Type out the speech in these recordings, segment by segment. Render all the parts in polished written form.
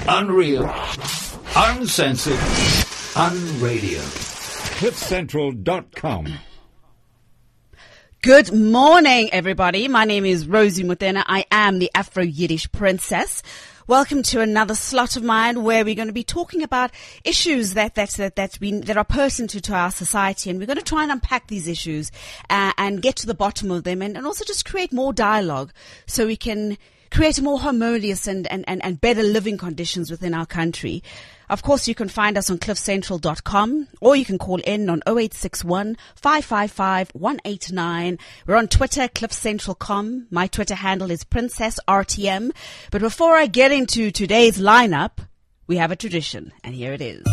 Unreal. Uncensored. Unradio. CliffCentral.com. Good morning, everybody. My name is Rosie Mutena. I am the Afro-Yiddish princess. Welcome to another slot of mine where we're going to be talking about issues that are pertinent to our society, and we're going to try and unpack these issues and get to the bottom of them, and also just create more dialogue so we can create more harmonious and better living conditions within our country. Of course, you can find us on cliffcentral.com, or you can call in on 0861 555 189. We're on Twitter, cliffcentral.com. My Twitter handle is PrincessRTM. But before I get into today's lineup, we have a tradition, and here it is.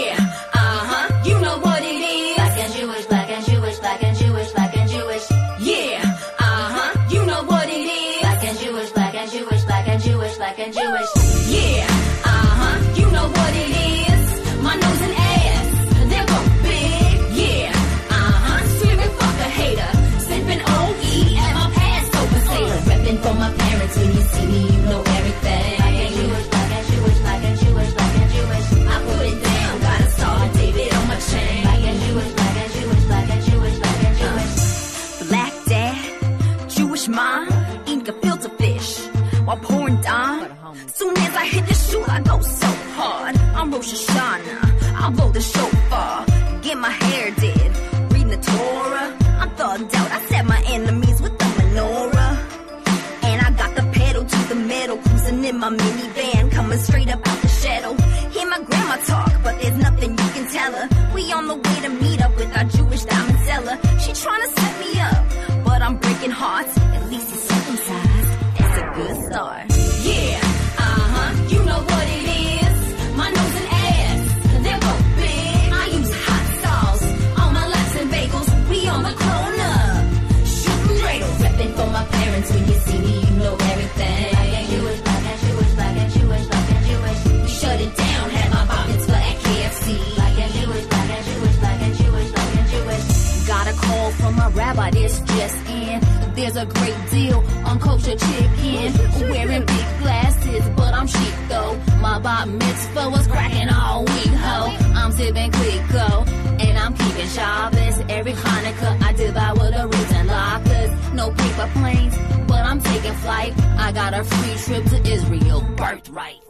Yeah, you know what it is. Black and Jewish, black and Jewish, black and Jewish, black and Jewish. Yeah, you know what it is. Black and Jewish, black and Jewish, black and Jewish, black and Jewish. Yeah. You know what it is. My nose and ass, they're both big. Yeah, screaming fuck a hater. Sipping OE at my Passover Seder. Repping for my parents. When you see me, you know everything. Black and Jewish, black and Jewish, black and Jewish, black and Jewish. I put it down, got a star of David on my chain. Black and Jewish, black and Jewish, black and Jewish, black and Jewish. Black dad, Jewish mom, eating gefilte fish while pouring dime. Soon as I hit the shoe, I go so hard. I'm Rosh Hashanah, I'll blow the shofar, get my hair did, reading the Torah. I'm thugged out, I set my enemies with the menorah. And I got the pedal to the metal, cruising in my minivan, coming straight up out the shadow. Hear my grandma talk, but there's nothing you can tell her. We on the way to meet up with our Jewish diamond seller. She tryna set me up, but I'm breaking hearts. At least he's circumcised, that's a good start. Yeah. You know what it is. My nose and ass, they're both big. I use hot sauce on my laps and bagels. We on the corner, shooting dreidels. Repping for my parents. When you see me, you know everything. Black and Jewish, black and Jewish, black and Jewish, black and Jewish. We shut it down, had my bar mitzvah at KFC. Black and Jewish, black and Jewish, black and Jewish, black and Jewish. Got a call from my rabbi, this just in. There's a great deal on kosher chicken. Wearing big glasses, but I'm chic though. My bar mitzvah was cracking all week, ho. I'm sipping Clico, and I'm keeping Shabbos. Every Hanukkah, I devour the roots and lockers. No paper planes, but I'm taking flight. I got a free trip to Israel, birthright.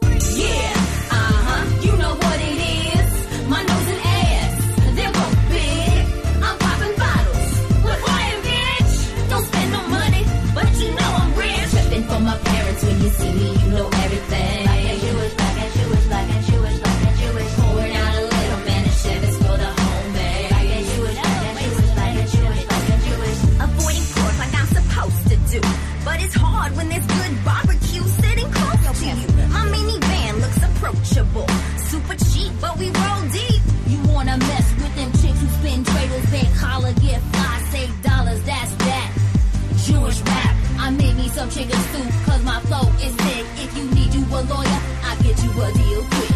Yeah, you know what it is. My nose and ass, they're both big. I'm popping bottles. Look quiet, bitch. Don't spend no money, but you know I'm rich. Tripping for my parents. When you see me, you know everything. Black and Jewish, black and Jewish, black and Jewish, black and Jewish. Pouring out a little man and Chevys for the homemade. Black and Jewish, black and Jewish, black and Jewish, black and Jewish. Avoiding pork like I'm supposed to do, but it's hard when there's good barbecue sitting close to you. My minivan looks approachable, super cheap, but we roll deep. You wanna mess with them chicks who spin dreidels, big collar, get fly, save dollars, that's that. Jewish rap, I made me some chicken soup, cause my flow is thick. If you need you a lawyer, I'll get you a deal quick.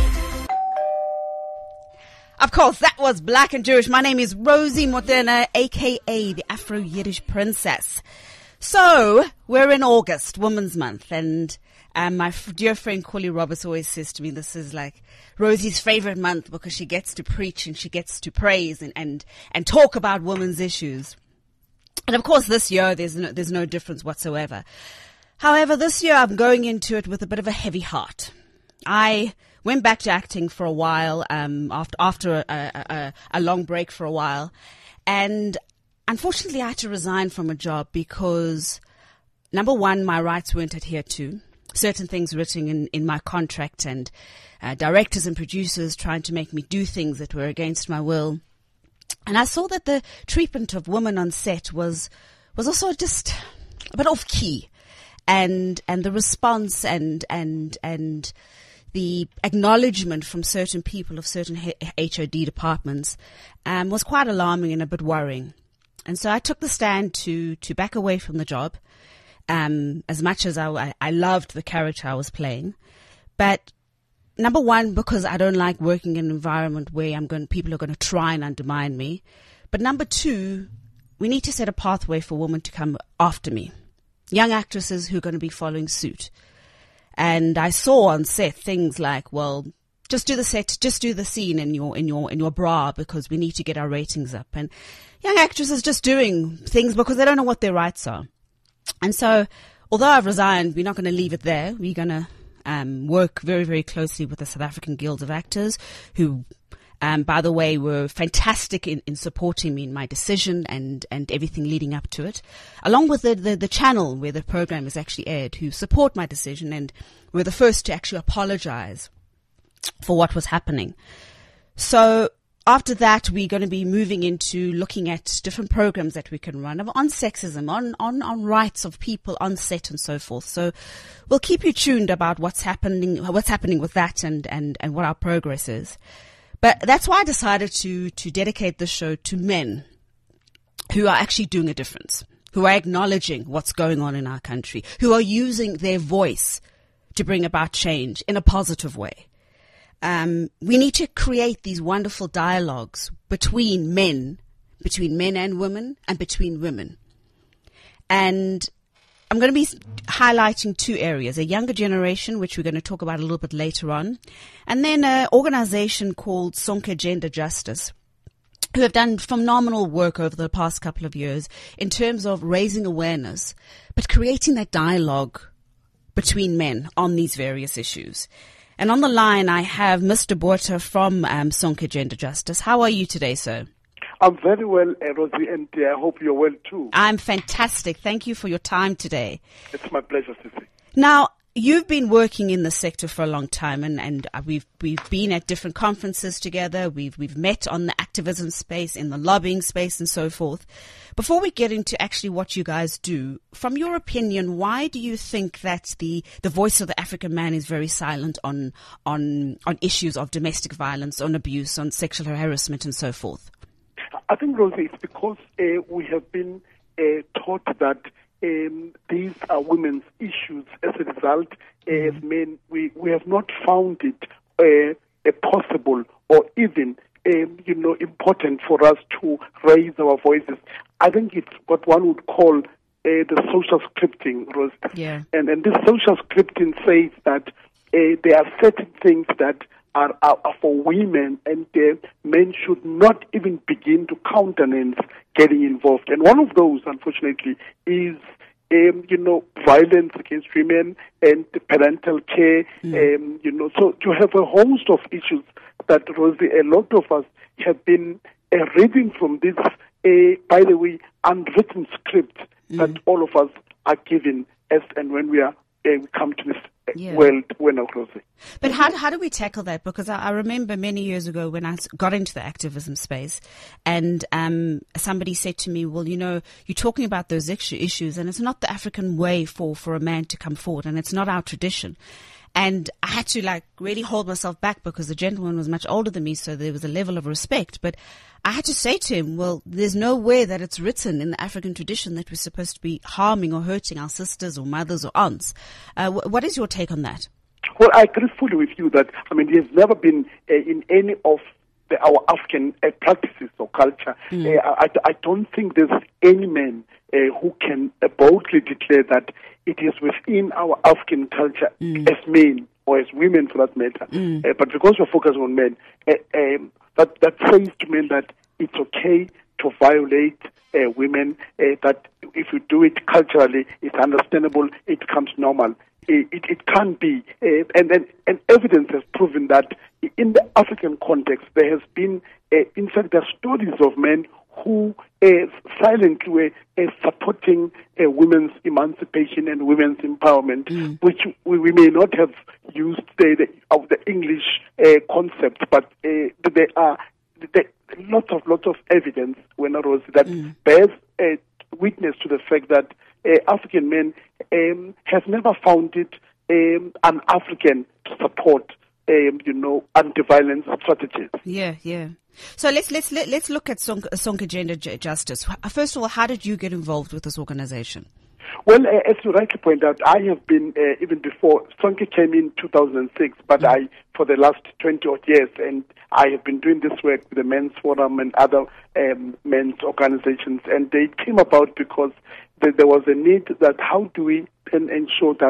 Of course, that was Black and Jewish. My name is Rosie Mutena, aka the Afro-Yiddish princess. So, we're in August, Women's Month, and my dear friend Corley Roberts always says to me, this is like Rosie's favorite month because she gets to preach and she gets to praise and talk about women's issues. And of course, this year, there's no difference whatsoever. However, this year, I'm going into it with a bit of a heavy heart. I went back to acting for a while, after a long break for a while. And unfortunately, I had to resign from a job because, number one, my rights weren't adhered to. Certain things written in my contract, and directors and producers trying to make me do things that were against my will. And I saw that the treatment of women on set was also just a bit off key, and the response and the acknowledgement from certain people of certain HOD departments was quite alarming and a bit worrying. And so I took the stand to back away from the job, as much as I loved the character I was playing. But number one, because I don't like working in an environment where people are going to try and undermine me. But number two, we need to set a pathway for women to come after me. Young actresses who are going to be following suit. And I saw on set things like, well, just do the set, just do the scene in your bra because we need to get our ratings up. And young actresses just doing things because they don't know what their rights are. And so, although I've resigned, we're not going to leave it there. We're going to work very, very closely with the South African Guild of Actors, who, by the way, were fantastic in supporting me in my decision and everything leading up to it, along with the channel where the program is actually aired, who support my decision and were the first to actually apologize for what was happening. So after that, we're going to be moving into looking at different programs that we can run on sexism, on rights of people on set and so forth. So we'll keep you tuned about what's happening with that and what our progress is. But that's why I decided to dedicate this show to men who are actually doing a difference, who are acknowledging what's going on in our country, who are using their voice to bring about change in a positive way. We need to create these wonderful dialogues between men and women, and between women. And I'm going to be highlighting two areas: a younger generation, which we're going to talk about a little bit later on, and then an organization called Sonke Gender Justice, who have done phenomenal work over the past couple of years in terms of raising awareness, but creating that dialogue between men on these various issues. And on the line, I have Mr. Botha from Sonke Gender Justice. How are you today, sir? I'm very well, Rosie, and I hope you're well too. I'm fantastic. Thank you for your time today. It's my pleasure, Sissy. Now, you've been working in the sector for a long time, and we've been at different conferences together. We've met on the activism space, in the lobbying space, and so forth. Before we get into actually what you guys do, from your opinion, why do you think that the voice of the African man is very silent on issues of domestic violence, on abuse, on sexual harassment, and so forth? I think, Rosie, it's because we have been taught that these are women's issues. As a result, as men, we have not found it possible or even important for us to raise our voices. I think it's what one would call the social scripting, Rose. Yeah. And this social scripting says that there are certain things that are for women, and men should not even begin to countenance getting involved. And one of those, unfortunately, is violence against women and parental care. So you have a host of issues that, Rosie, a lot of us have been reading from this, by the way, unwritten script that all of us are given as and when we come to this world, Rosie. But how do we tackle that? Because I remember many years ago when I got into the activism space, and somebody said to me, well, you're talking about those issues, and it's not the African way for a man to come forward, and it's not our tradition. And I had to really hold myself back because the gentleman was much older than me, so there was a level of respect. But I had to say to him, well, there's nowhere that it's written in the African tradition that we're supposed to be harming or hurting our sisters or mothers or aunts. What is your take on that? Well, I agree fully with you that, there's never been in any of our African practices or culture. I don't think there's any man who can boldly declare that it is within our African culture as men or as women for that matter. But because we're focused on men, that says to men that it's okay to violate women, that if you do it culturally, it's understandable, it becomes normal. It can't be. And evidence has proven that in the African context, there has been, in fact, there are stories of men who silently were supporting women's emancipation and women's empowerment, which we may not have used the English concept, but there are lots of evidence, that bears witness to the fact that African men have never found it un-African to support anti-violence strategies. Yeah. So let's look at Sonke Gender Justice. First of all, how did you get involved with this organization? Well, as you rightly point out, I have been, even before, Sonke came in 2006, but for the last 20-odd years, and I have been doing this work with the Men's Forum and other men's organizations, and they came about because there was a need that how do we ensure that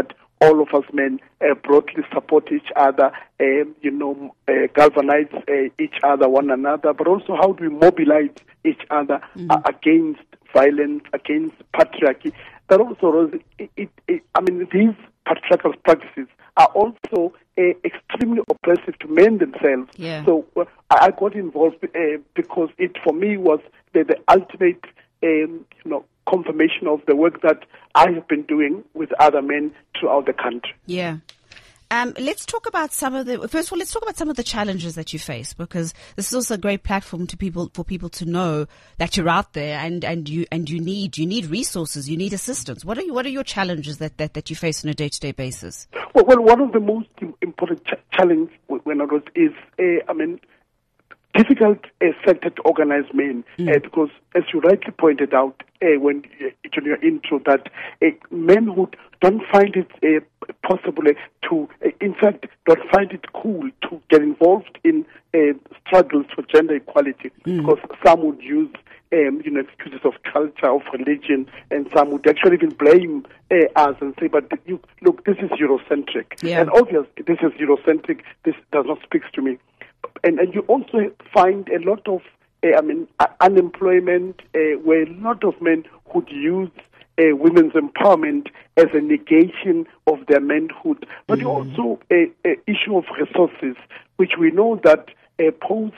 all of us men broadly support each other, galvanize each other, one another, but also how do we mobilize each other against violence, against patriarchy. That also, these patriarchal practices are also extremely oppressive to men themselves. Yeah. So I got involved because it, for me, was the ultimate, confirmation of the work that I have been doing with other men throughout the country. Yeah. Let's talk about some of the challenges that you face, because this is also a great platform for people to know that you're out there and you need resources, you need assistance. What are your challenges that you face on a day-to-day basis? Well, one of the most important challenge when I was is difficult sector to organize men, because as you rightly pointed out when in your intro, that men who don't find it possible to, in fact, don't find it cool to get involved in struggles for gender equality, because some would use excuses of culture, of religion, and some would actually even blame us and say, but look, this is Eurocentric. Yeah. And obviously, this is Eurocentric, this does not speak to me. And you also find a lot of unemployment, where a lot of men would use women's empowerment as a negation of their manhood. But also a issue of resources, which we know that post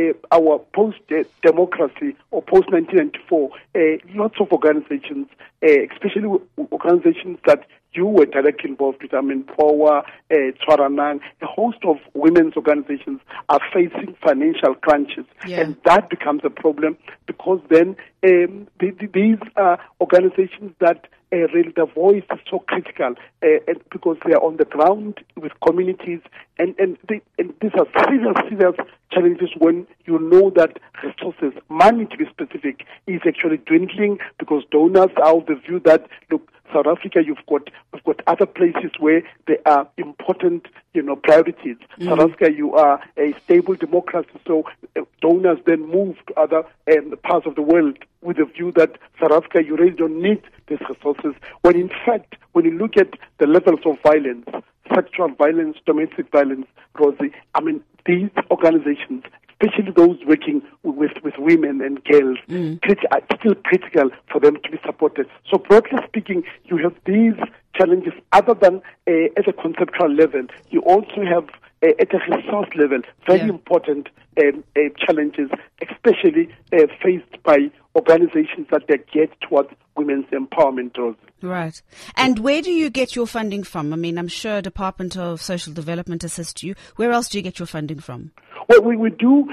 democracy or post 1994, lots of organizations, especially organizations that you were directly involved with, POWA, Tshwaranang, a host of women's organizations are facing financial crunches. Yeah. And that becomes a problem, because then these are organizations that really the voice is so critical, and because they are on the ground with communities, and these are serious challenges when you know that resources, money to be specific, is actually dwindling, because donors are of the view that, look, South Africa, we've got other places where there are important, priorities. South Africa, you are a stable democracy, so donors then move to other parts of the world with the view that South Africa, you really don't need these resources. When in fact, when you look at the levels of violence, sexual violence, domestic violence, Rosie, these organizations, especially those working with women and girls, are still critical for them to be supported. So broadly speaking, you have these challenges other than at a conceptual level. You also have at a resource level very important challenges, especially faced by organizations that they get towards women's empowerment. Rosie. Right. And where do you get your funding from? I'm sure Department of Social Development assists you. Where else do you get your funding from? Well, we do,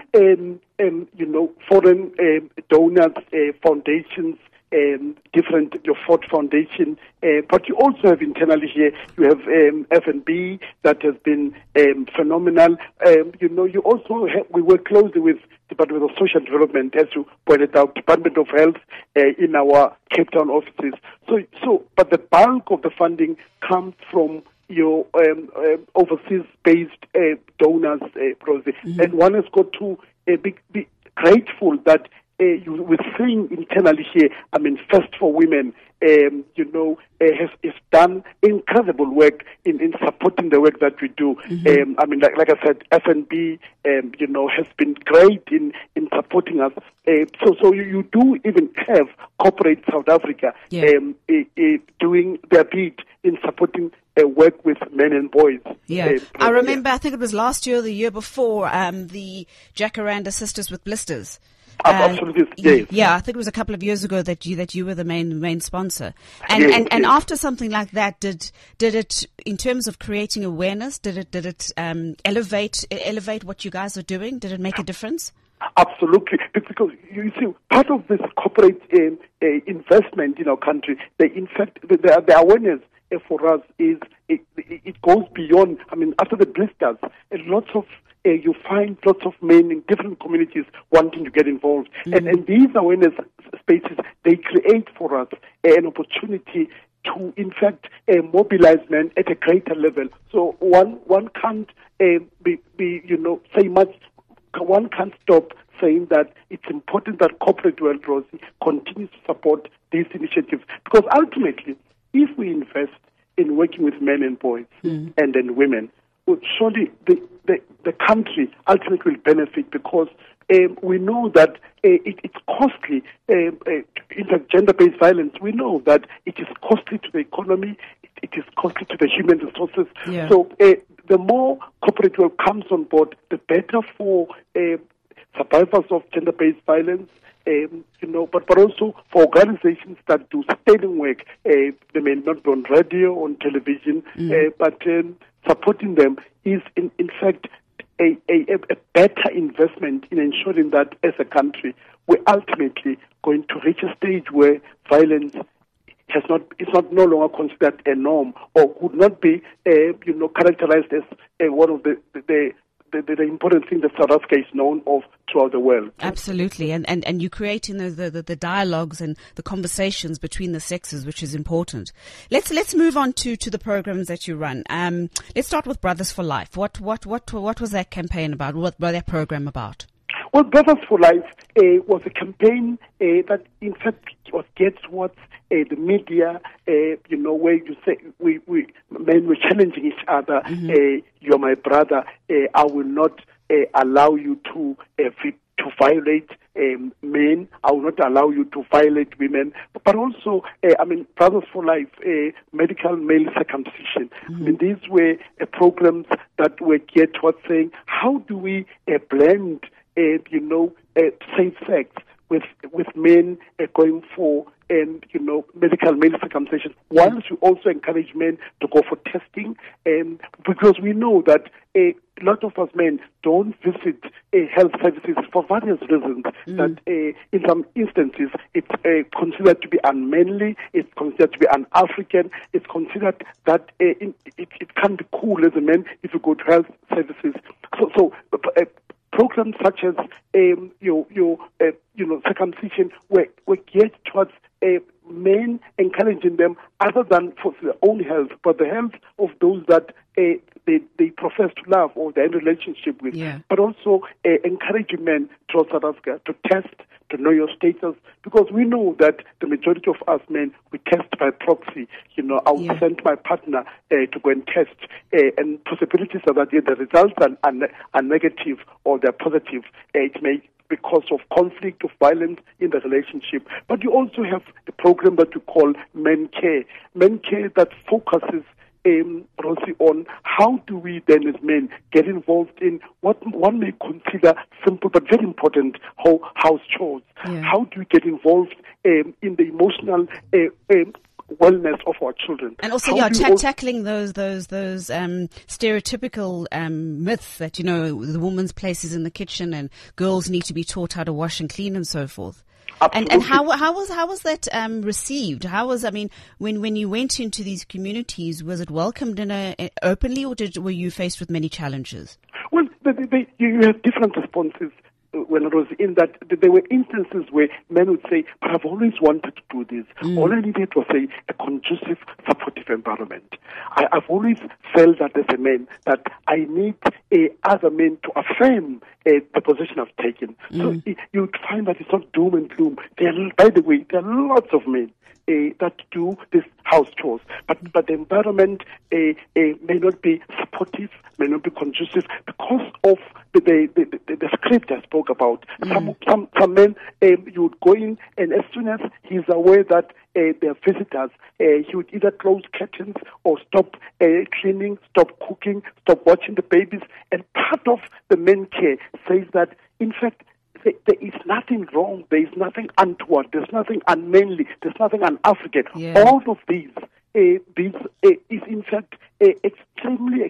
foreign donors, foundations, different, your Ford Foundation, but you also have internally here, you have FNB that has been phenomenal. You also we work closely with Department of Social Development, as you pointed out, Department of Health in our Cape Town offices. But the bulk of the funding comes from your overseas-based donors, Rosie. And one has got to be grateful that we're seeing internally here, First for Women, has done incredible work in supporting the work that we do. Like I said, FNB, has been great in supporting us. So you do even have corporate South Africa doing their bit in supporting work with men and boys. Yeah, I remember. I think it was last year or the year before. The Jacaranda Sisters with Blisters. Absolutely, yes. Yeah, I think it was a couple of years ago that you were the main sponsor. And after something like that, did it, in terms of creating awareness, did it elevate what you guys are doing? Did it make a difference? Absolutely, because you see, part of this corporate investment in our country, the awareness for us is it goes beyond. After the blisters, you find lots of men in different communities wanting to get involved. And these awareness spaces, they create for us an opportunity to, in fact, mobilize men at a greater level. So one can't say much. One can't stop saying that it's important that corporate world, Rosie, continues to support these initiatives. Because ultimately, if we invest in working with men and boys and then women, well, surely the country ultimately will benefit, because we know that it's costly. In fact, gender-based violence, we know that it is costly to the economy, it is costly to the human resources. Yeah. So the more corporate world comes on board, the better for survivors of gender-based violence, but also for organizations that do sterling work. They may not be on radio, on television, but supporting them is, in fact, a better investment in ensuring that as a country we're ultimately going to reach a stage where violence is not no longer considered a norm, or would not be characterized as one of the important things that South Africa is known of throughout the world. Absolutely, and you're creating the dialogues and the conversations between the sexes, which is important. Let's move on to the programs that you run. Let's start with Brothers for Life. What was that campaign about? What was that program about? Well, Brothers for Life was a campaign that, in fact, was geared towards the media, where you say men were challenging each other. You're my brother. I will not allow you to violate men. I will not allow you to violate women. But also, Brothers for Life, medical male circumcision. These were programs that were geared towards saying, how do we blend safe sex with men going for medical male circumcision, whilst we also encourage men to go for testing, because we know that a lot of us men don't visit health services for various reasons. That in some instances it's considered to be unmanly, it's considered to be un-African, it's considered that it can't be cool as a man if you go to health services. So programs such as circumcision were geared towards men, encouraging them, other than for their own health, but the health of those that they profess to love or they're in relationship with, but also encouraging men throughout South Africa to test, to know your status, because we know that the majority of us men, we test by proxy. I'll send my partner to go and test, and possibilities are that the results are negative or they're positive. It may because of conflict, of violence in the relationship. But you also have the program that we call Men Care. Men Care that focuses Rosie, on how do we then as men get involved in what one may consider simple but very important house chores. How do we get involved in the emotional wellness of our children, and also tackling those stereotypical myths that the woman's place is in the kitchen and girls need to be taught how to wash and clean and so forth. Absolutely. And how was that received? When you went into these communities, was it welcomed openly, or were you faced with many challenges? Well, you have different responses. When it was in that, there were instances where men would say, but I've always wanted to do this. All I needed was a conducive, supportive environment. I've always felt that as a man, that I need other men to affirm the position I've taken. So you'd find that it's not doom and gloom. By the way, there are lots of men that do this house chores, but the environment may not be supportive, may not be conducive because of the script I spoke about. Some men, you would go in, and as soon as he's aware that there are visitors, he would either close curtains or stop cleaning, stop cooking, stop watching the babies. And part of the Men Care says that, in fact, there is nothing wrong, there is nothing untoward, there's nothing unmanly, there's nothing un-African. All of these is in fact extremely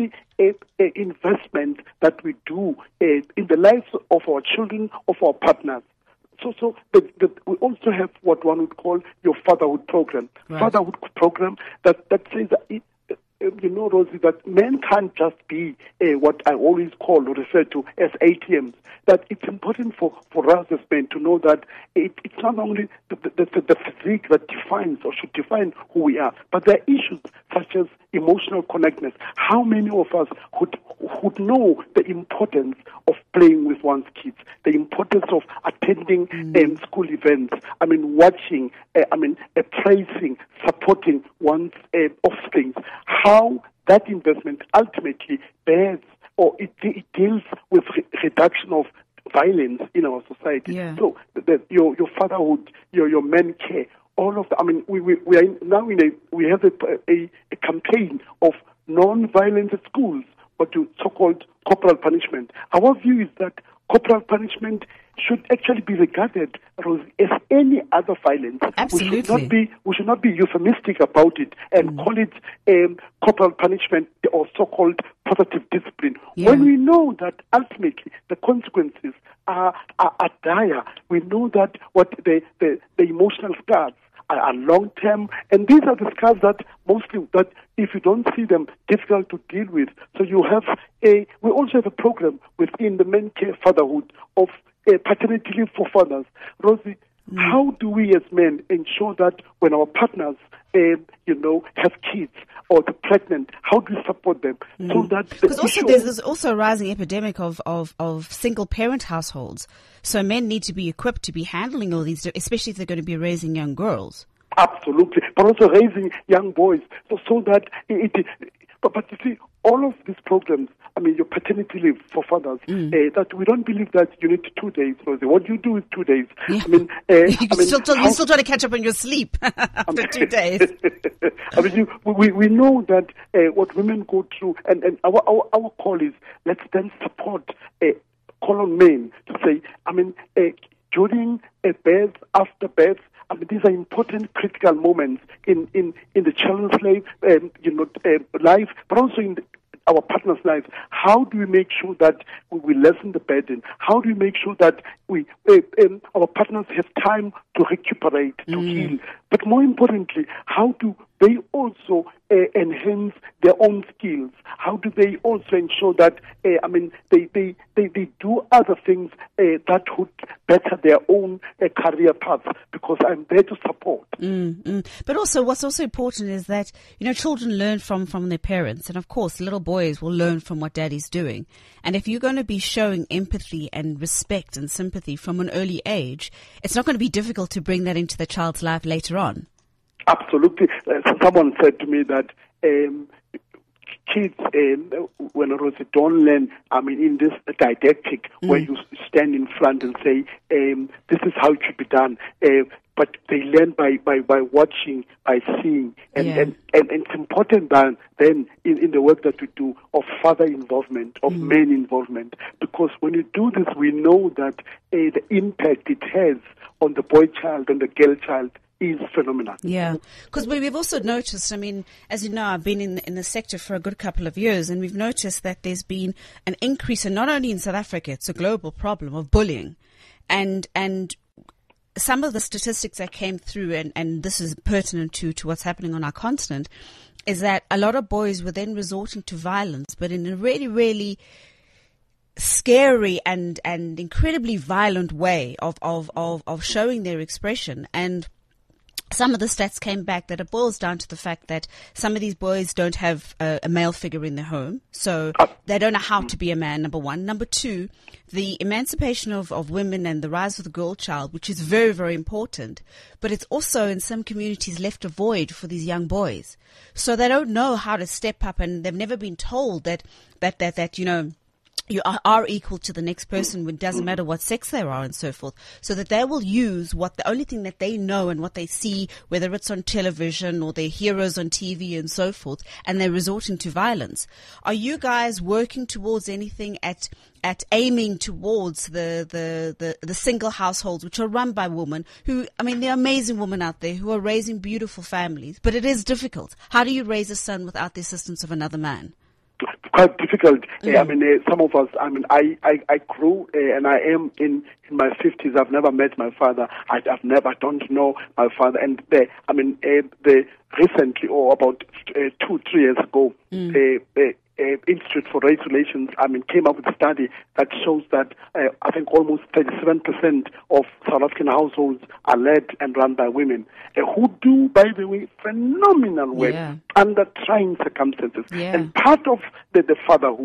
investment that we do in the lives of our children, of our partners. So we also have what one would call your fatherhood program. Right. Fatherhood program that says that Rosie, that men can't just be what I always call or refer to as ATMs. That it's important for us as men to know that it's not only the physique that defines or should define who we are, but there are issues such as emotional connectedness. How many of us would know the importance of playing with one's kids, the importance of attending school events, watching, praising, supporting one's offspring, how that investment ultimately bears or it deals with reduction of violence in our society. Yeah. So your fatherhood, your men care, all of that. We are now we have a campaign of non-violence at schools, but so-called corporal punishment. Our view is that corporal punishment should actually be regarded as any other violence. Absolutely. We should not be euphemistic about it and call it corporal punishment or so-called positive discipline. Yeah. When we know that ultimately the consequences are dire, we know that what the emotional scars are long-term, and these are the scars that mostly, that if you don't see them, difficult to deal with. So we also have a program within the Men Care Fatherhood of paternity leave for fathers. Rosie, how do we as men ensure that when our partners, have kids or they're pregnant, how do we support them so that because also there's also a rising epidemic of single parent households. So men need to be equipped to be handling all these, especially if they're going to be raising young girls. Absolutely, but also raising young boys, so that But you see, all of these programs, your paternity leave for fathers, that we don't believe that you need 2 days, Rosie. What you do is 2 days. Yeah. You're still trying to catch up on your sleep after 2 days. We know that what women go through, and our call is, let's then support, call on men to say, during a birth, after birth, these are important, critical moments in the children's life, but also in our partner's lives. How do we make sure that we lessen the burden? How do we make sure that our partners have time to recuperate, to heal? But more importantly, how do they also enhance their own skills? How do they also ensure that they do other things that would better their own career paths? Because I'm there to support. But also, what's also important is that children learn from their parents, and of course, little boys will learn from what daddy's doing. And if you're going to be showing empathy and respect and sympathy from an early age, it's not going to be difficult to bring that into the child's life later on. Absolutely. Someone said to me that kids, when Rosie don't learn, in this didactic where you stand in front and say, this is how it should be done. But they learn by watching, by seeing, and it's important then in the work that we do of father involvement, of men involvement, because when you do this, we know that the impact it has on the boy child and the girl child is phenomenal. Yeah, because we've also noticed, as you know, I've been in the sector for a good couple of years, and we've noticed that there's been an increase, and not only in South Africa, it's a global problem of bullying. And some of the statistics that came through, and this is pertinent to what's happening on our continent, is that a lot of boys were then resorting to violence, but in a really, really scary and incredibly violent way of showing their expression. And some of the stats came back that it boils down to the fact that some of these boys don't have a male figure in their home, so they don't know how to be a man, number one. Number two, the emancipation of women and the rise of the girl child, which is very, very important, but it's also in some communities left a void for these young boys. So they don't know how to step up, and they've never been told that you are equal to the next person. It doesn't matter what sex they are and so forth. So that they will use the only thing that they know and what they see, whether it's on television or their heroes on TV and so forth, and they're resorting to violence. Are you guys working towards anything at aiming towards the single households which are run by women who, there are amazing women out there who are raising beautiful families, but it is difficult. How do you raise a son without the assistance of another man? Quite difficult. Some of us, I grew and I am in my 50s. I've never met my father. I don't know my father. And recently, or about 2-3 years ago, Institute for Race Relations, came up with a study that shows that I think almost 37% of South African households are led and run by women, who do, by the way, phenomenal work under trying circumstances. Yeah. And part of the fatherhood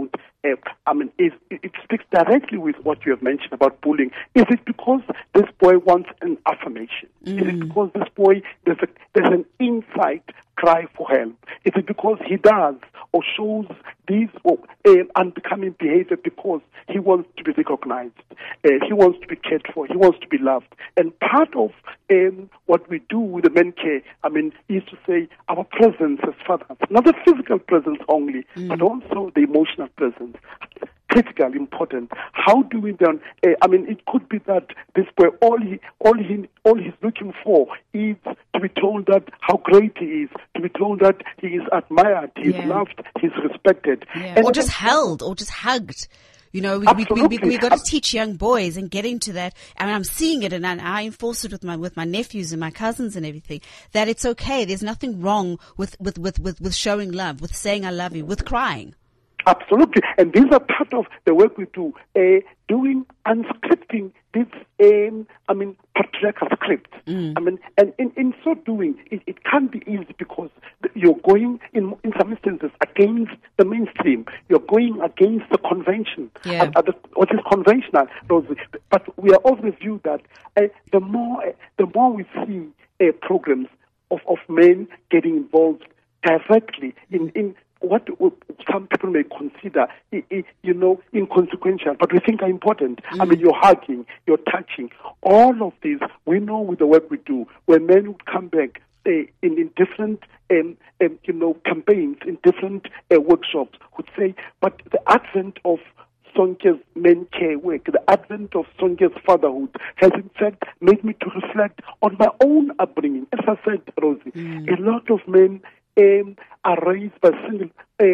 it speaks directly with what you have mentioned about bullying. Is it because this boy wants an affirmation? Is it because this boy, there's an inside cry for help? Is it because he does or shows these unbecoming behavior because he wants to be recognized, he wants to be cared for, he wants to be loved? And part of what we do with the men care, is to say our presence as fathers, not the physical presence only, but also the emotional presence. Critical, important. How do we then? It could be that this boy, all he's looking for is to be told that how great he is, to be told that he is admired, he's loved, he's respected, or just held, or just hugged. We got to teach young boys and get into that. I'm seeing it, and I enforce it with my nephews and my cousins and everything. That it's okay. There's nothing wrong with showing love, with saying I love you, with crying. Absolutely, and these are part of the work we do, doing unscripting this, patriarchal script. And in so doing, it can't be easy because you're going, in some instances, against the mainstream. You're going against the convention, what is conventional, Rosie. But we are of the view that the more we see programs of men getting involved directly in what some people may consider, inconsequential, but we think are important. You're hugging, you're touching. All of these, we know with the work we do, when men would come back in different, campaigns, in different workshops, would say, but the advent of Sonke's men care work, the advent of Sonke's fatherhood has in fact made me to reflect on my own upbringing. As I said, Rosie, a lot of men are raised by single,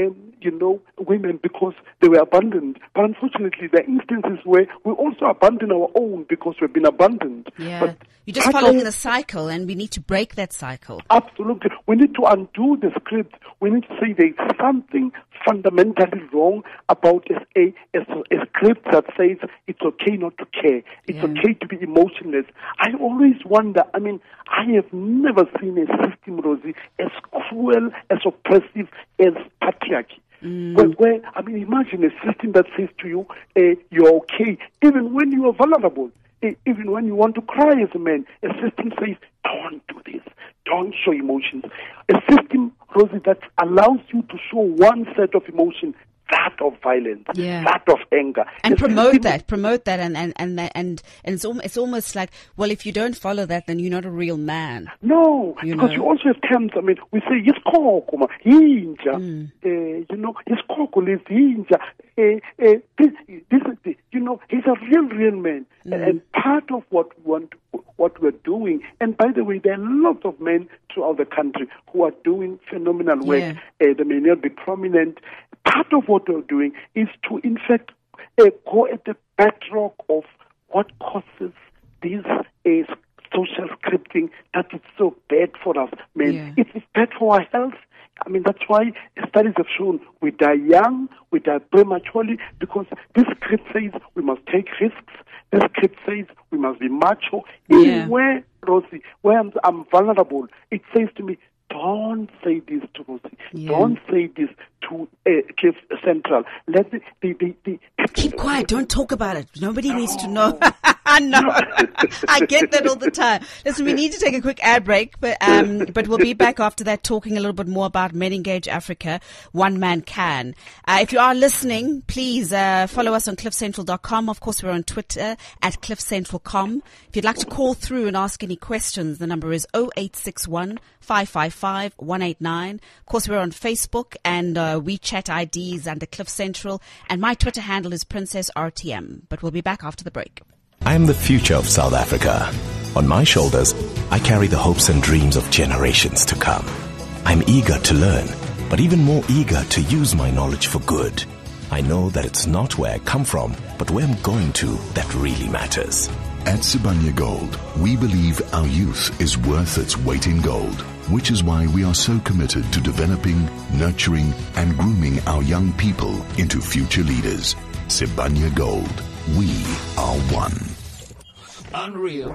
women because they were abandoned. But unfortunately, there are instances where we also abandon our own because we've been abandoned. Yeah. But you're just following the cycle, and we need to break that cycle. Absolutely. We need to undo the script. We need to say there's something fundamentally wrong about a script that says it's okay not to care. It's okay to be emotionless. I always wonder, I have never seen a system, Rosie, as cruel, as oppressive as patriarchy. Where imagine a system that says to you, you're okay, even when you are vulnerable, even when you want to cry as a man. A system says, don't do this, don't show emotions. A system, Rosie, that allows you to show one set of emotion, that of violence, that of anger, and promote that, and it's almost like, well, if you don't follow that, then you're not a real man. No, because you also have terms. We say yiskoko, hinja, yiskoko is hinja. He's a real man, and part of what we're doing. And by the way, there are lots of men throughout the country who are doing phenomenal work. They may not be prominent. Part of what we're doing is to, in fact, go at the bedrock of what causes these social scripting that is so bad for us, men. It is bad for our health. That's why studies have shown we die young, we die prematurely, because this script says we must take risks. This script says we must be macho. Even where, Rosie, where I'm vulnerable, it says to me, don't say this to Rosie. Don't say this to Cliff Central. Let keep quiet. Don't talk about it. Nobody needs to know. I know. I get that all the time. Listen, we need to take a quick ad break, but we'll be back after that talking a little bit more about Men Engage Africa. One Man Can. If you are listening, please follow us on cliffcentral.com. Of course, we're on Twitter at cliffcentral.com. If you'd like to call through and ask any questions, the number is 0861 555 189. Of course, we're on Facebook and WeChat IDs under Cliff Central, and my Twitter handle is Princess RTM. But we'll be back after the break. I am the future of South Africa. On my shoulders, I carry the hopes and dreams of generations to come. I'm eager to learn, but even more eager to use my knowledge for good. I know that it's not where I come from, but where I'm going to that really matters. At Sibanye Gold, we believe our youth is worth its weight in gold, which is why we are so committed to developing, nurturing, and grooming our young people into future leaders. Sibanye Gold, we are one. Unreal,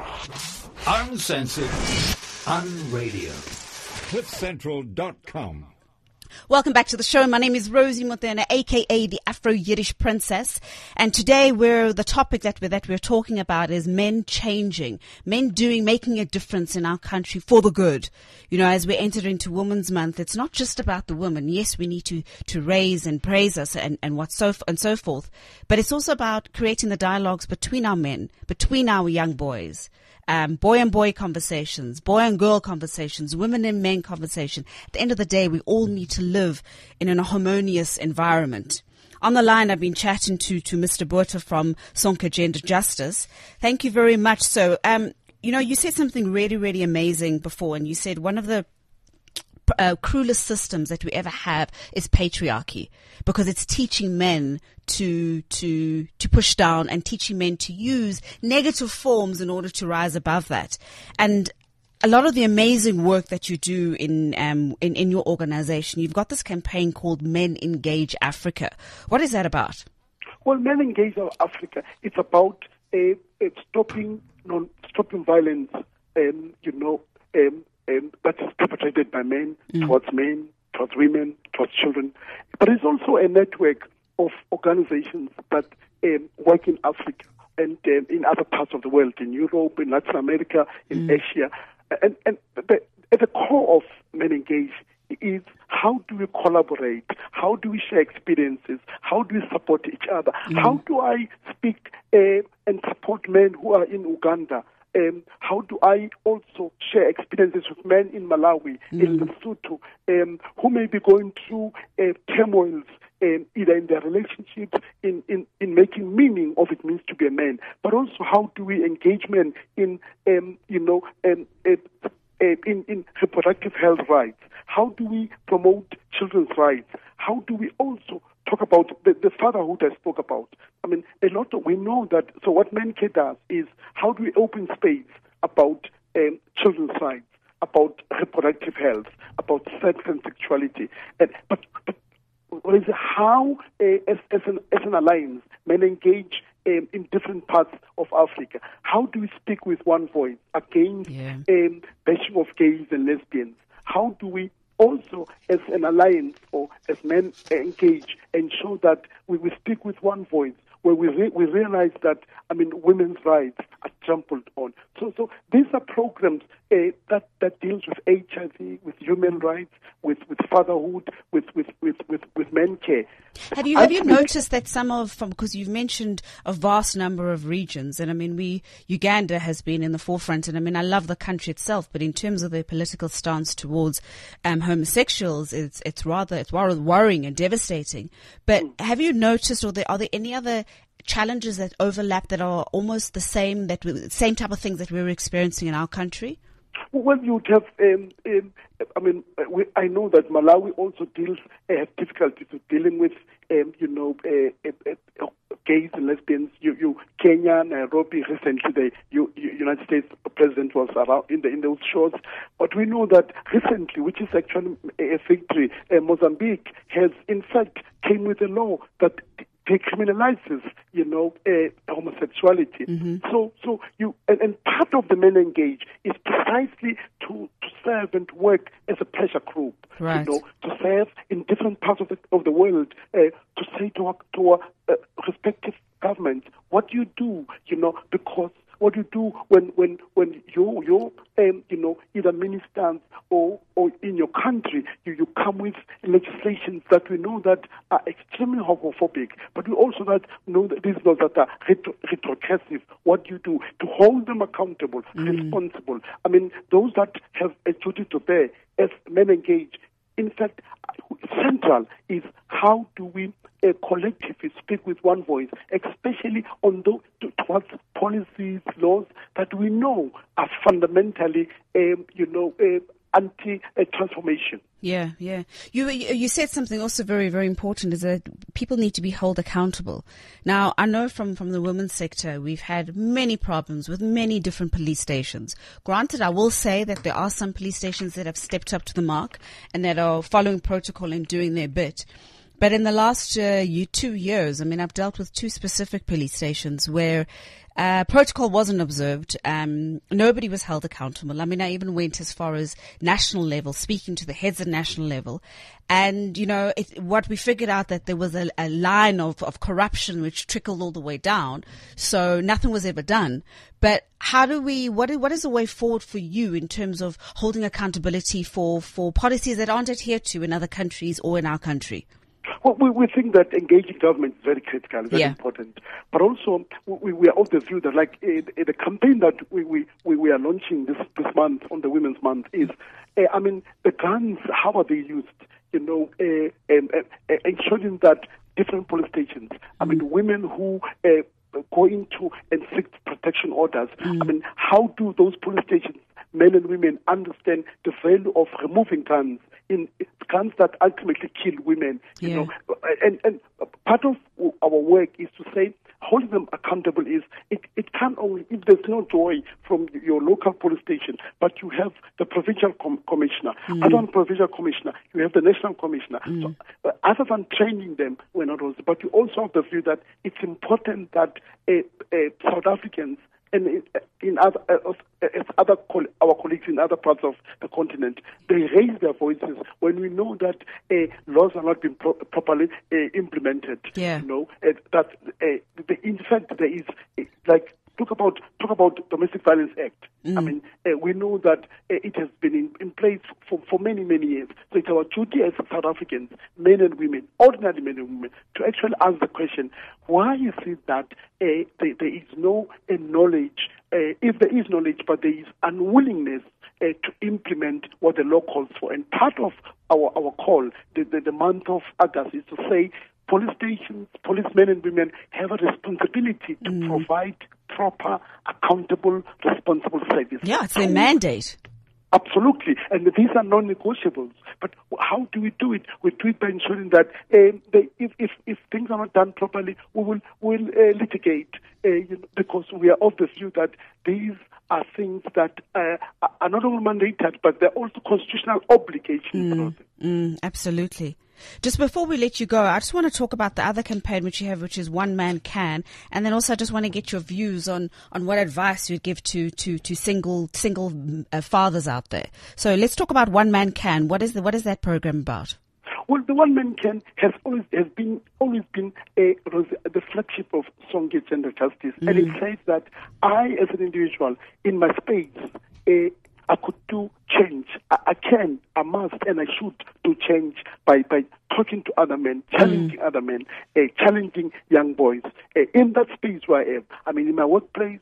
uncensored, unradio. CliffCentral.com. Welcome back to the show. My name is Rosie Motena, aka the Afro-Yiddish Princess. And today the topic that we're talking about is men changing, making a difference in our country for the good. You know, as we enter into Women's Month, it's not just about the women. Yes, we need to raise and praise us and so forth. But it's also about creating the dialogues between our men, between our young boys. Boy and boy conversations, boy and girl conversations, women and men conversation. At the end of the day, we all need to live in a harmonious environment. On the line, I've been chatting to Mr. Botha from Sonke Gender Justice. Thank you very much. So, you said something really, really amazing before, and you said one of the cruelest systems that we ever have is patriarchy, because it's teaching men to push down and teaching men to use negative forms in order to rise above that. And a lot of the amazing work that you do in your organization, you've got this campaign called Men Engage Africa. What is that about? Well, Men Engage Africa, it's about stopping violence, that is perpetrated by men, towards women, towards children. But it's also a network of organizations that work in Africa and in other parts of the world, in Europe, in Latin America, in Asia. And at the core of Men Engage is how do we collaborate? How do we share experiences? How do we support each other? How do I speak and support men who are in Uganda? How do I also share experiences with men in Malawi, in Lesotho, who may be going through turmoils, either in their relationships, in making meaning of it means to be a man, but also how do we engage men in reproductive health rights? How do we promote children's rights? How do we also talk about the fatherhood I spoke about? I mean, we know that, so what MENCare does is how do we open space about children's rights, about reproductive health, about sex and sexuality. But what is how, as an alliance, Men Engage in different parts of Africa? How do we speak with one voice against bashing of gays and lesbians? How do we also, as an alliance or as Men Engage, ensure that we speak with one voice, where we realize that, women's rights are trampled on. So these are programs that deals with HIV, with human rights, with fatherhood, with MENCare. Have you noticed that because you've mentioned a vast number of regions, and Uganda has been in the forefront, and I love the country itself, but in terms of their political stance towards homosexuals, it's rather worrying and devastating. But have you noticed, are there any other challenges that overlap that are almost the same type of things that we're experiencing in our country? Well, you would have, I know that Malawi also have difficulties with dealing with, gays and lesbians. Kenya, Nairobi, recently the United States president was around in those shores. But we know that recently, which is actually a victory, Mozambique has in fact came with a law that decriminalizes, homosexuality. So and part of the Men Engage is precisely to serve and work as a pressure group, right. To serve in different parts of the world, to say to our respective governments, what do you do, because what you do when you're either ministers or in your country, you come with legislations that we know that are extremely homophobic, but we also know that these laws that are retrogressive. What do you do to hold them accountable, responsible? Those that have a duty to bear as Men Engage. In fact, central is how do we collectively speak with one voice, especially on towards policies, laws that we know are fundamentally, anti-transformation. Yeah. You said something also very, very important, is that people need to be held accountable. Now, I know from the women's sector, we've had many problems with many different police stations. Granted, I will say that there are some police stations that have stepped up to the mark and that are following protocol and doing their bit. But in the last 2 years, I mean, I've dealt with 2 specific police stations where protocol wasn't observed. Nobody was held accountable. I mean, I even went as far as national level, speaking to the heads at national level. And, you know, what we figured out that there was a line of corruption which trickled all the way down. So nothing was ever done. But how do we, what is the way forward for you in terms of holding accountability for policies that aren't adhered to in other countries or in our country? Well, we think that engaging government is very critical, very important. But also, we are of the view that, like, the campaign that we are launching this month, on the Women's Month, is, I mean, the guns, how are they used? You know, ensuring that different police stations, I mean, women who go into and seek protection orders, I mean, how do those police stations, men and women, understand the value of removing guns, in guns that ultimately kill women, you know, and part of our work is to say, holding them accountable is, it can only, if there's no joy from your local police station, but you have the provincial commissioner, other than provincial commissioner, you have the national commissioner. So, other than training them, we're not also, but you also have the view that it's important that South Africans, and in other, our colleagues in other parts of the continent, they raise their voices when we know that laws are not being properly implemented. Yeah. You know, that in fact there is like talk about Domestic Violence Act. I mean, we know that it has been in place for many years. So it's our duty as South Africans, men and women, ordinary men and women, to actually ask the question: why is it that there is no knowledge? If there is knowledge, but there is unwillingness to implement what the law calls for. And part of our call, the month of August, is to say police stations, policemen and women have a responsibility to provide proper, accountable, responsible service. Yeah, it's their mandate. Absolutely, and these are non-negotiables. But how do we do it? We do it by ensuring that if things are not done properly, we'll litigate, because we are of the view that these are things that are not only mandated, but they're also constitutional obligations. Absolutely. Just before we let you go, I just want to talk about the other campaign which you have, which is One Man Can, and then also I just want to get your views on what advice you'd give to single fathers out there. So let's talk about One Man Can. What is that program about? Well, the One Man Can has always been the flagship of Sonke Gender Justice, and it says that I, as an individual, in my space, I could do change. I can, I must, and I should do change by talking to other men, challenging other men, challenging young boys. In that space where I am, I mean, in my workplace,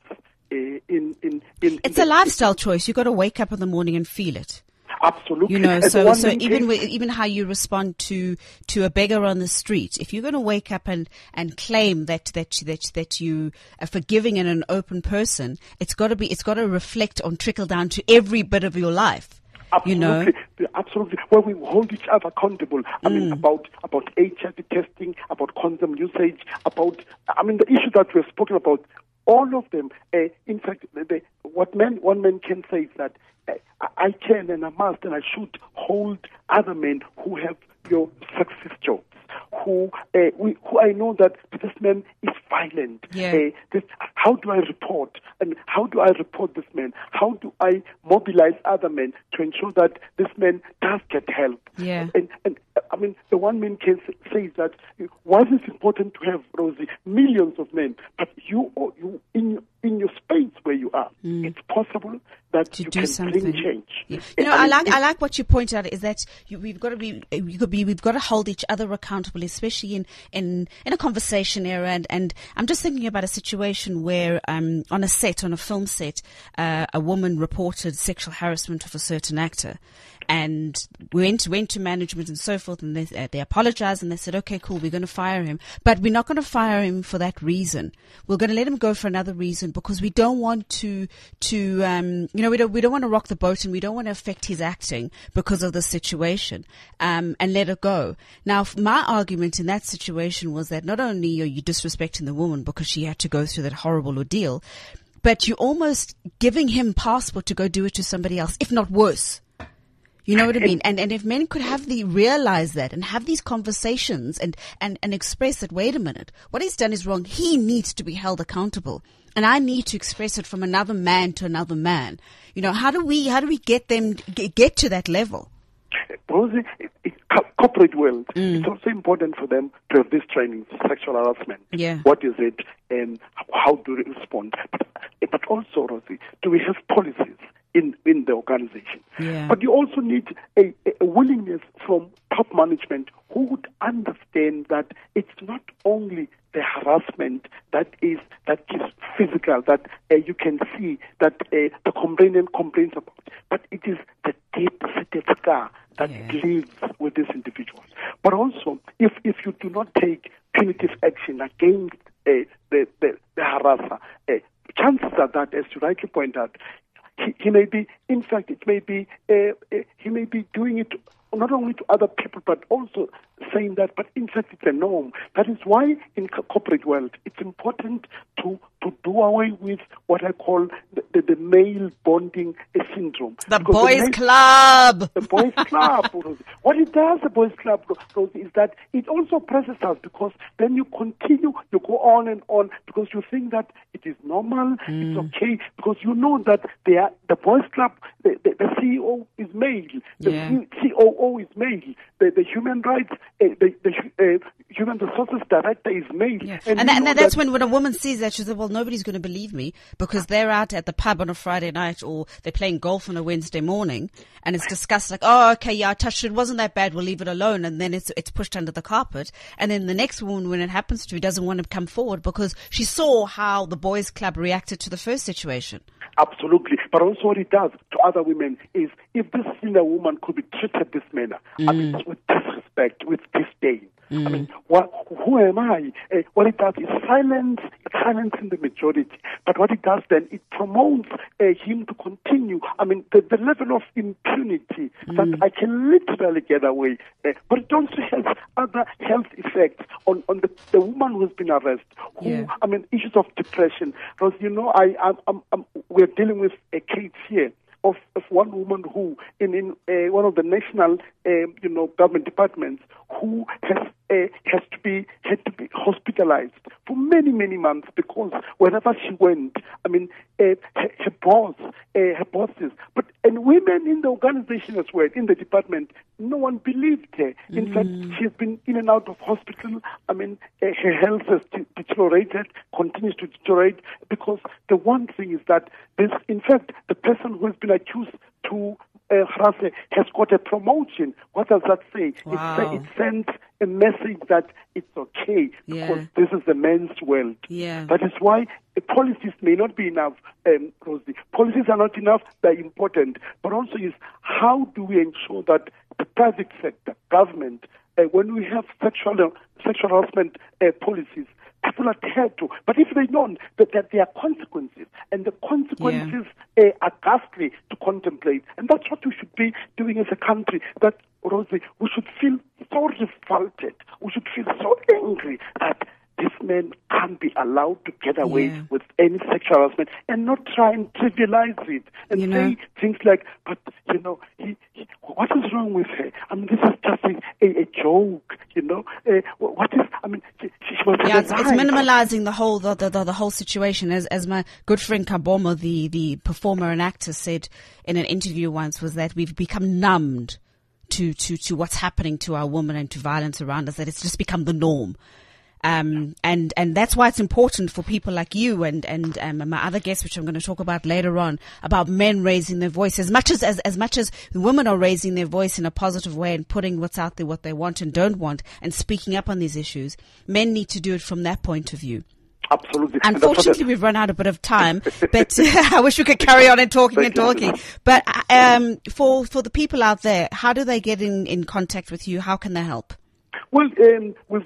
it's a lifestyle choice. You've got to wake up in the morning and feel it. Absolutely. You know, so even how you respond to a beggar on the street, if you're going to wake up and claim that you are forgiving and an open person, it's got to reflect on trickle down to every bit of your life. Absolutely. You know? Absolutely. Where we hold each other accountable. I mean, about HIV testing, about condom usage, the issue that we've spoken about, all of them. In fact, what One Man Can say is that I can and I must and I should hold other men who have your success jobs, who I know that this man is violent. Yeah. How do I report? And how do I report this man? How do I mobilize other men to ensure that this man does get help? Yeah. And I mean, the One Man Can says that while it's important to have, Rosie, millions of men, but you in your space where you are, it's possible that you can bring change. Yeah. You know, I like what you pointed out is that we've got to hold each other accountable, especially in a conversation era. And I'm just thinking about a situation where on a film set, a woman reported sexual harassment of a certain actor. And went to management and so forth, and they apologized and they said, okay, cool, we're going to fire him. But we're not going to fire him for that reason. We're going to let him go for another reason because we don't want we don't want to rock the boat and we don't want to affect his acting because of the situation, and let it go. Now, my argument in that situation was that not only are you disrespecting the woman because she had to go through that horrible ordeal, but you're almost giving him passport to go do it to somebody else, if not worse. You know what I mean? And if men could realize that and have these conversations and express that, wait a minute, what he's done is wrong. He needs to be held accountable. And I need to express it from another man to another man. You know, how do we get them, get to that level? Rosie, corporate world, it's also important for them to have this training, sexual harassment. Yeah. What is it and how do they respond? But also, Rosie, do we have policies in the organization? Yeah. But you also need a willingness from top management who would understand that it's not only the harassment that is physical, that you can see, that the complainant complains about, but it is the deep-seated scar that lives with these individuals. But also, if you do not take punitive action against the harasser, chances are that, as you rightly point out, he may be, in fact, it may be, he may be doing it not only to other people, but also saying that, but in fact it's a norm. That is why in corporate world it's important to do away with what I call the male bonding syndrome. The boys' club. The boys' club. What it does, the boys' club, Rosie, is that it also presses us, because then you continue, you go on and on, because you think that it is normal, it's okay, because you know that the boys' club, the CEO is male, the COO is male, the human rights, the human resources director is male. Yeah. And that's when a woman sees that, she says, well, nobody's going to believe me because they're out at the pub on a Friday night or they're playing golf on a Wednesday morning, and it's discussed like, oh, okay, yeah, I touched it. It wasn't that bad. We'll leave it alone. And then it's pushed under the carpet. And then the next woman, when it happens to her, doesn't want to come forward because she saw how the boys' club reacted to the first situation. Absolutely. But also what it does to other women is, if this senior woman could be treated this manner, I mean, with disrespect, with disdain, I mean, who am I? What it does is silencing the majority. But what it does then, it promotes him to continue. I mean, the level of impunity that I can literally get away. But it also has other health effects on the woman who's been arrested. I mean, issues of depression. Because, you know, we're dealing with a case here of one woman who, in one of the national, government departments, who had to be hospitalized for many, many months, because wherever she went, I mean, her bosses, and women in the organization as well, in the department, no one believed her. In fact, she has been in and out of hospital. I mean, her health has deteriorated, continues to deteriorate, because the one thing is that in fact, the person who has been accused to harass her has got a promotion. What does that say? Wow. It sends a message that it's okay, because this is the men's world. Yeah. That is why policies may not be enough, Rosie. Policies are not enough, they're important. But also is, how do we ensure that the private sector, government, when we have sexual harassment policies, people adhere to. But if they don't, that there are consequences, and the consequences are ghastly to contemplate. And that's what we should be doing as a country. That, Rosie, we should feel so revolted, we should feel so angry that this man can't be allowed to get away with any sexual harassment, and not try and trivialize it and say things like, but, what is wrong with her? I mean, this is just a joke, what is, I mean, she was it's minimalizing the whole situation. As my good friend Kabomo, the performer and actor, said in an interview once, was that we've become numbed to what's happening to our women and to violence around us, that it's just become the norm. And that's why it's important for people like you and my other guests, which I'm going to talk about later on, about men raising their voice as much as women are raising their voice in a positive way and putting what's out there, what they want and don't want, and speaking up on these issues. Men need to do it from that point of view. Absolutely. Unfortunately, we've run out a bit of time, but I wish we could carry on and talking. But for the people out there, how do they get in contact with you? How can they help? Well, we've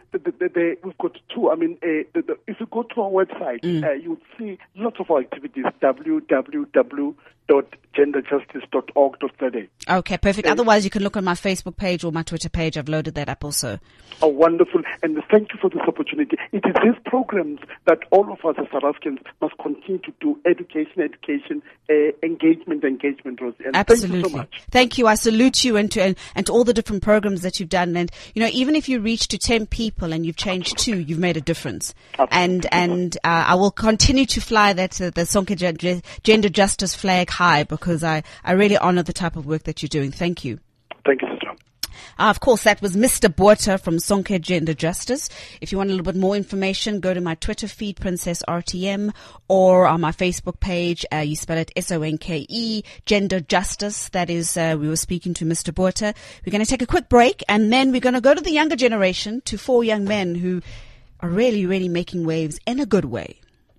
got two. I mean, if you go to our website, you would see lots of our activities, www.ecab.org.za. www.genderjustice.org.za. Okay, perfect. Otherwise, you can look on my Facebook page or my Twitter page. I've loaded that up also. Oh, wonderful. And thank you for this opportunity. It is these programs that all of us as South Africans must continue to do: education, engagement, Rosie. And Absolutely. thank you so much. Thank you. I salute you and to all the different programs that you've done. And, even if you reach to 10 people and you've changed 2, you've made a difference. Absolutely. And I will continue to fly the Sonke Gender Justice flag high, because I really honor the type of work that you're doing. Thank you. Thank you, sister. Of course, that was Mr. Botha from Sonke Gender Justice. If you want a little bit more information, go to my Twitter feed, Princess RTM, or on my Facebook page. You spell it SONKE, Gender Justice. That is, we were speaking to Mr. Botha. We're going to take a quick break, and then we're going to go to the younger generation, to 4 young men who are really, really making waves in a good way.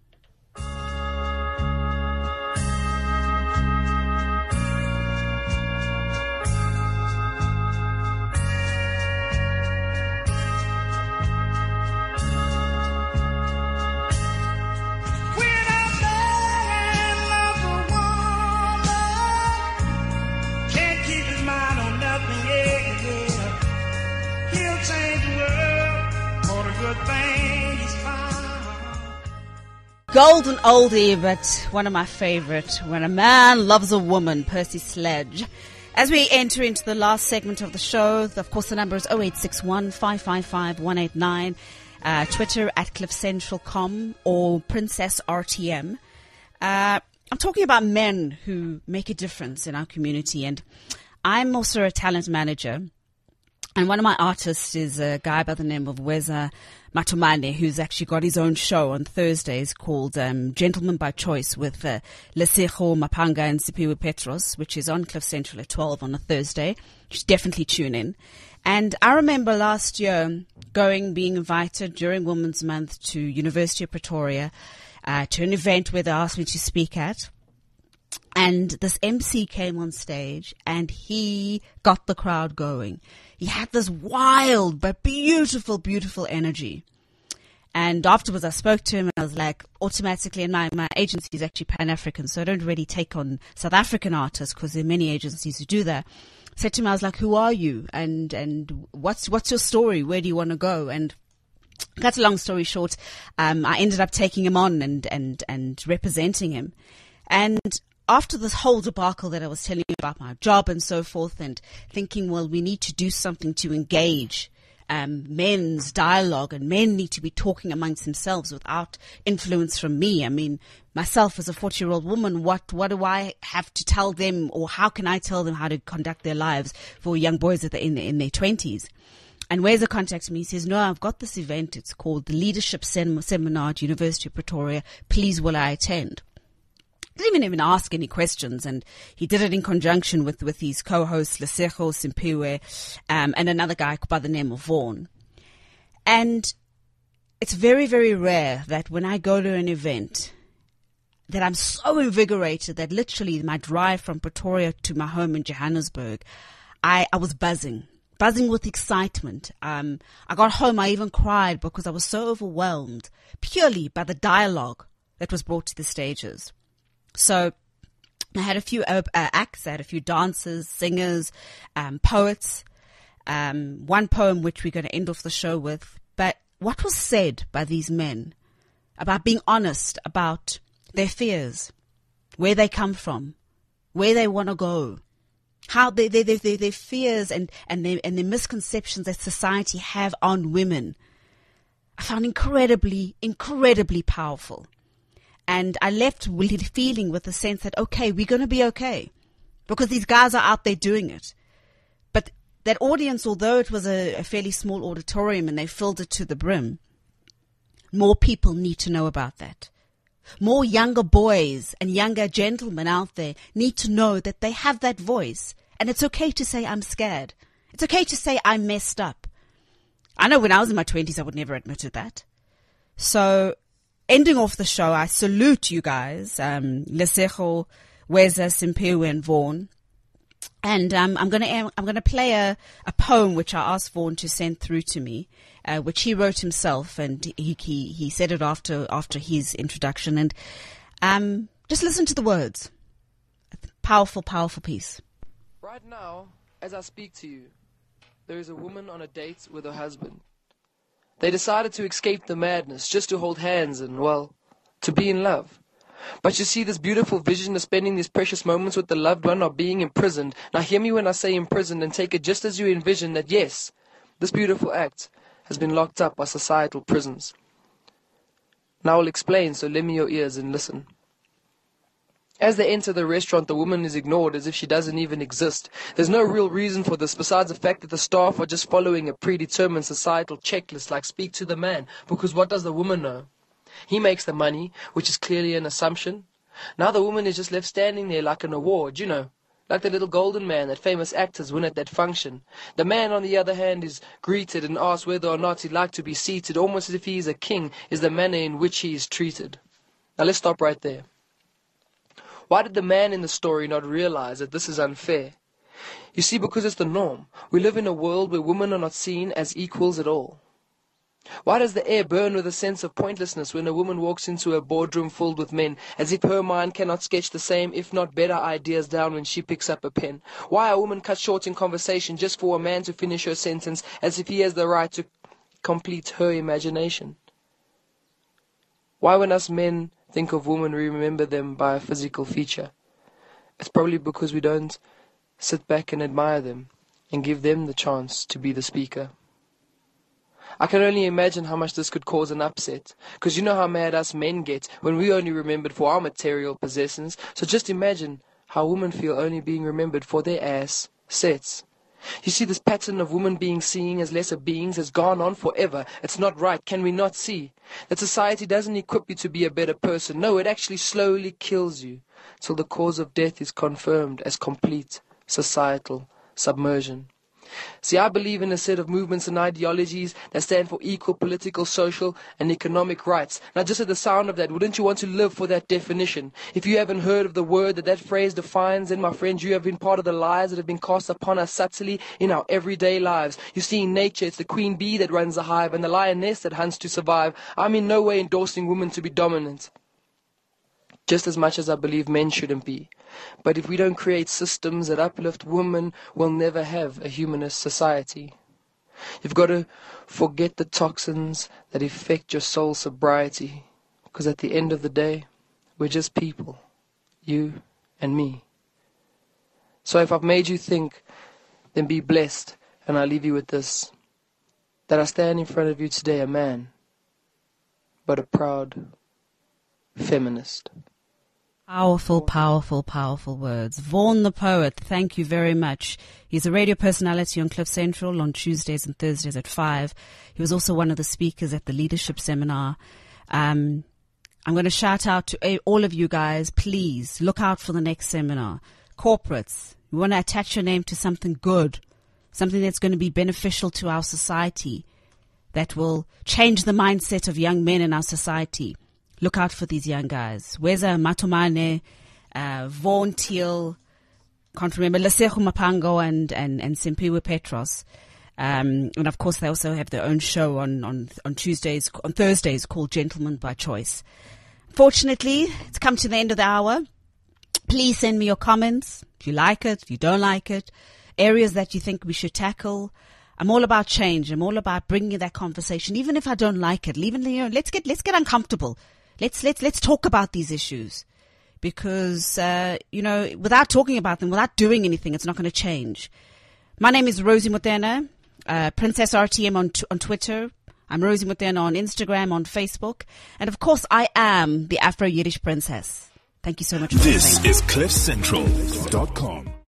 Golden oldie, but one of my favorite. When a man loves a woman, Percy Sledge. As we enter into the last segment of the show, of course, the number is 0861 555 189. Twitter at CliffCentral.com or Princess RTM. I'm talking about men who make a difference in our community, and I'm also a talent manager. And one of my artists is a guy by the name of Weza Matumane, who's actually got his own show on Thursdays called Gentleman by Choice with Lesego Mapanga and Sipiwe Petros, which is on Cliff Central at 12 on a Thursday. You should definitely tune in. And I remember last year being invited during Women's Month to University of Pretoria to an event where they asked me to speak at. And this MC came on stage and he got the crowd going. He had this wild but beautiful, beautiful energy. And afterwards I spoke to him and I was like, automatically, and my agency is actually Pan-African, so I don't really take on South African artists because there are many agencies who do that. I said to him, I was like, who are you? And what's your story? Where do you want to go? And cut a long story short, I ended up taking him on and representing him. And after this whole debacle that I was telling you about my job and so forth, and thinking, well, we need to do something to engage men's dialogue, and men need to be talking amongst themselves without influence from me. I mean, myself as a 40-year-old woman, what do I have to tell them, or how can I tell them how to conduct their lives for young boys in their 20s? And Weza contacted me. He says, no, I've got this event. It's called the Leadership Seminar at University of Pretoria. Please, will I attend? Didn't even ask any questions, and he did it in conjunction with his co-hosts Lesego, Simpiwe, and another guy by the name of Vaughan. And it's very, very rare that when I go to an event that I'm so invigorated that literally my drive from Pretoria to my home in Johannesburg, I was buzzing with excitement. I got home, I even cried because I was so overwhelmed purely by the dialogue that was brought to the stages. So I had a few acts, I had a few dancers, singers, poets, one poem which we're going to end off the show with. But what was said by these men about being honest about their fears, where they come from, where they want to go, how their fears and their misconceptions that society have on women, I found incredibly, incredibly powerful. And I left feeling with the sense that, okay, we're going to be okay because these guys are out there doing it. But that audience, although it was a fairly small auditorium and they filled it to the brim, more people need to know about that. More younger boys and younger gentlemen out there need to know that they have that voice. And it's okay to say, I'm scared. It's okay to say, I messed up. I know when I was in my 20s, I would never admitted that. So, ending off the show, I salute you guys, Lesego, Weza, Simpiwe, and Vaughan. And I'm gonna play a poem which I asked Vaughan to send through to me, which he wrote himself, and he said it after his introduction. And just listen to the words. Powerful, powerful piece. Right now, as I speak to you, there is a woman on a date with her husband. They decided to escape the madness, just to hold hands and, well, to be in love. But you see, this beautiful vision of spending these precious moments with the loved one are being imprisoned. Now hear me when I say imprisoned, and take it just as you envision that, yes, this beautiful act has been locked up by societal prisons. Now I'll explain, so lend me your ears and listen. As they enter the restaurant, the woman is ignored as if she doesn't even exist. There's no real reason for this besides the fact that the staff are just following a predetermined societal checklist like speak to the man, because what does the woman know? He makes the money, which is clearly an assumption. Now the woman is just left standing there like an award, you know, like the little golden man that famous actors win at that function. The man, on the other hand, is greeted and asked whether or not he'd like to be seated, almost as if he is a king, is the manner in which he is treated. Now let's stop right there. Why did the man in the story not realize that this is unfair? You see, because it's the norm. We live in a world where women are not seen as equals at all. Why does the air burn with a sense of pointlessness when a woman walks into a boardroom filled with men, as if her mind cannot sketch the same, if not better, ideas down when she picks up a pen? Why are women cut short in conversation just for a man to finish her sentence, as if he has the right to complete her imagination? Why, when us men think of women, we remember them by a physical feature? It's probably because we don't sit back and admire them and give them the chance to be the speaker. I can only imagine how much this could cause an upset, because you know how mad us men get when we only remembered for our material possessions. So just imagine how women feel only being remembered for their ass sets. You see, this pattern of women being seen as lesser beings has gone on forever. It's not right. Can we not see that society doesn't equip you to be a better person? No, it actually slowly kills you till the cause of death is confirmed as complete societal submersion. See, I believe in a set of movements and ideologies that stand for equal political, social, and economic rights. Now, just at the sound of that, wouldn't you want to live for that definition? If you haven't heard of the word that phrase defines, then, my friend, you have been part of the lies that have been cast upon us subtly in our everyday lives. You see, in nature, it's the queen bee that runs the hive and the lioness that hunts to survive. I'm in no way endorsing women to be dominant, just as much as I believe men shouldn't be. But if we don't create systems that uplift women, we'll never have a humanist society. You've got to forget the toxins that affect your soul sobriety, because at the end of the day, we're just people, you and me. So if I've made you think, then be blessed, and I'll leave you with this, that I stand in front of you today a man, but a proud feminist. Powerful, powerful, powerful words. Vaughan the Poet, thank you very much. He's a radio personality on Cliff Central on Tuesdays and Thursdays at 5. He was also one of the speakers at the leadership seminar. I'm going to shout out to all of you guys. Please look out for the next seminar. Corporates, we want to attach your name to something good, something that's going to be beneficial to our society, that will change the mindset of young men in our society. Look out for these young guys. Weza Matomane, Vaughan Teal, can't remember, Lesego Mapango and Simpiwe Petros. And of course they also have their own show on Thursdays called Gentlemen by Choice. Fortunately, it's come to the end of the hour. Please send me your comments. If you like it, if you don't like it, areas that you think we should tackle. I'm all about change. I'm all about bringing that conversation, even if I don't like it. Even, let's get uncomfortable. Let's talk about these issues, because without talking about them, without doing anything, it's not going to change. My name is Rosie Motena, Princess RTM on Twitter. I'm Rosie Motena on Instagram, on Facebook, and of course, I am the Afro Yiddish Princess. Thank you so much for listening. This is CliffCentral.com.